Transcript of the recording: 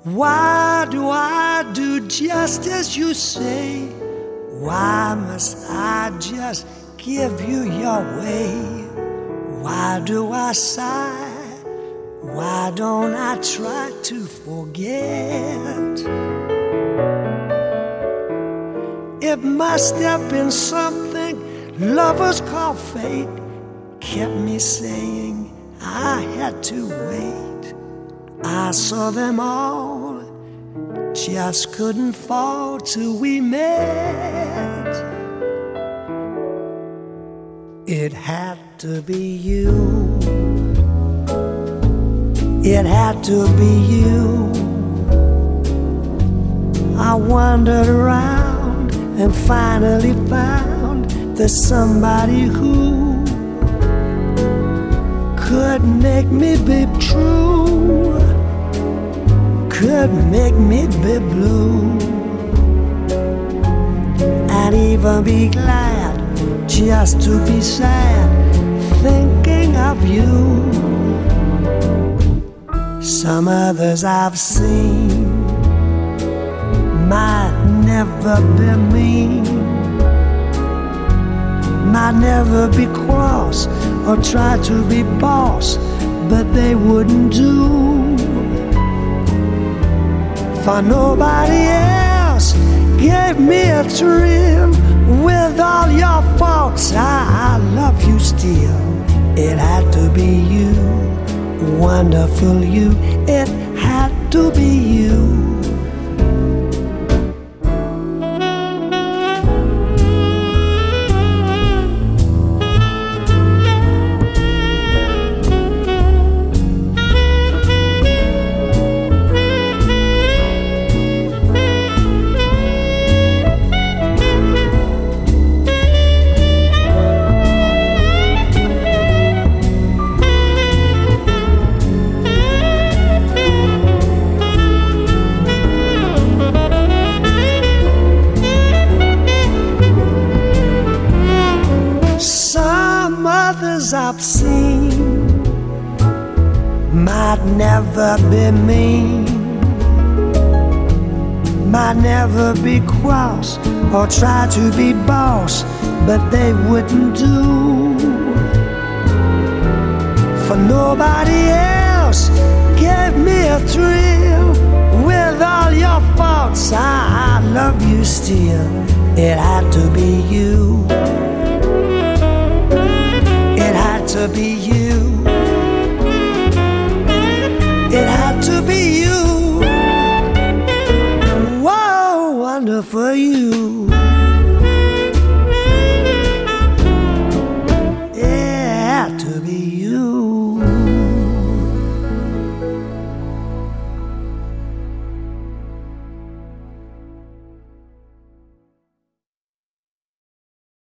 Why do I do just as you say? Why must I just give you your way? Why do I sigh? Why don't I try to forget? It must have been something lovers call fate, kept me saying I had to wait. I saw them all, just couldn't fall till we met. It had to be you. It had to be you. I wandered around and finally found there's somebody who could make me be true, could make me be blue, and even be glad just to be sad thinking of you. Some others I've seen might never be mean, might never be cross or try to be boss, but they wouldn't do. For nobody else gave me a thrill. With all your faults, I love you still. It had to be you, wonderful you. It had to be you. I've seen might never be mean, might never be cross or try to be boss, but they wouldn't do. For nobody else gave me a thrill. With all your faults, I love you still. It had to be you. It had to be you. It had to be you. Whoa, wonderful you. It had to be you.